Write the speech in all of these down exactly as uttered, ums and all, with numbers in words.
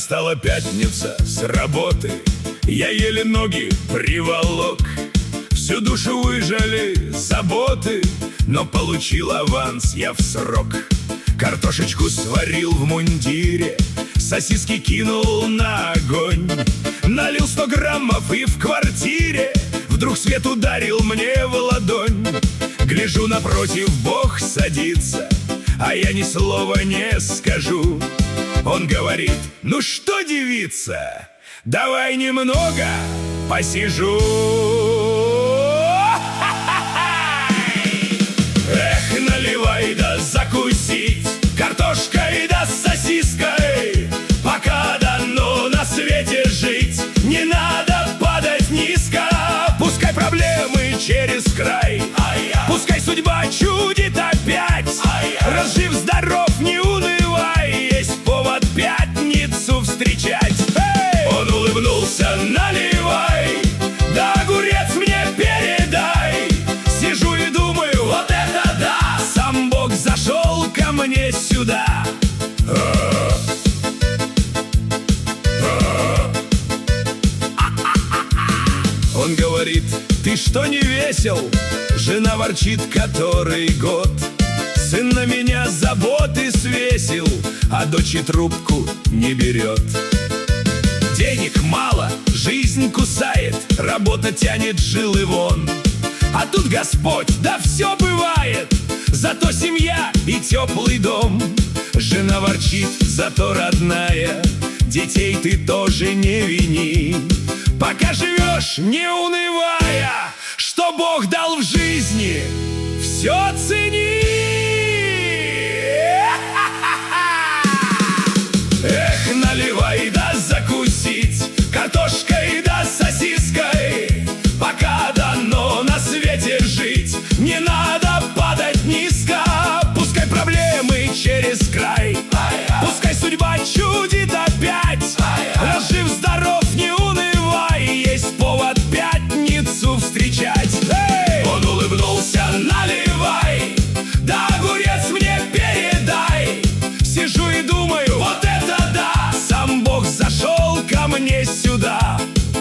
Настала пятница с работы, я еле ноги приволок. Всю душу выжали заботы, но получил аванс я в срок. Картошечку сварил в мундире, сосиски кинул на огонь. Налил сто граммов и в квартире вдруг свет ударил мне в ладонь. Гляжу, напротив Бог садится, а я ни слова не скажу. Он говорит: ну что, девица, давай немного посижу. Эх, наливай да закусить картошкой да сосиской, пока дано на свете жить, не надо падать низко. Пускай проблемы через край, пускай судьба чудит опять. Разжив здоров, не унывай, есть повод пятницу встречать. Он улыбнулся: наливай, да огурец мне передай. Сижу и думаю: вот это да, сам Бог зашел ко мне сюда. Он говорит: ты что, не весел? Жена ворчит который год. Сын на меня заботы свесил, а дочь и трубку не берет. Денег мало, жизнь кусает, работа тянет жилы вон. А тут Господь, да все бывает, зато семья и теплый дом. Жена ворчит, зато родная, детей ты тоже не вини. Пока живешь, не унывая, что Бог дал в жизни, все цени. Эх, наливай да закусить картошкой да сосиской, пока дано на свете жить, не надо падать низко. Пускай проблемы через край, пускай судьба чудит опять. Разжив здоров, не унывай, есть повод пятницу встречать. Он улыбнулся: наливай, да огурец мне передай. Сижу и думаю: вот это да, сам Бог зашел ко мне сюда.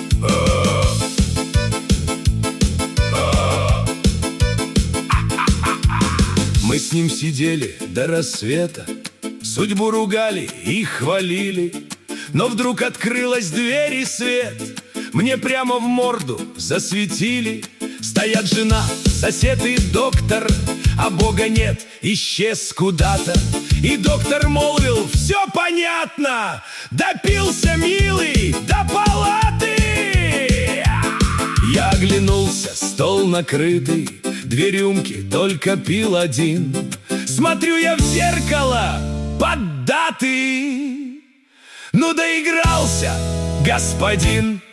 Мы с ним сидели до рассвета, судьбу ругали и хвалили. Но вдруг открылась дверь и свет мне прямо в морду засветили. Стоят жена, сосед и доктор, а Бога нет, исчез куда-то. И доктор молвил: все понятно, допился милый до палаты. Я оглянулся, стол накрытый, две рюмки, только пил один. Смотрю я в зеркало, поддатый. Ну доигрался господин.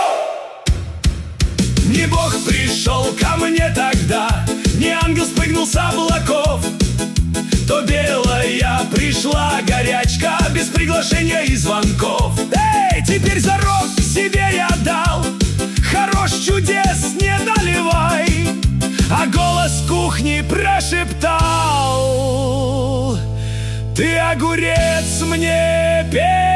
Не Бог пришел ко мне тогда, не ангел спрыгнул с облаков. То белая пришла горячка, без приглашения и звонков. Эй, теперь зарок себе я дал, хорош, чудес не наливай. А голос кухни прошептал: ты огурец мне пей.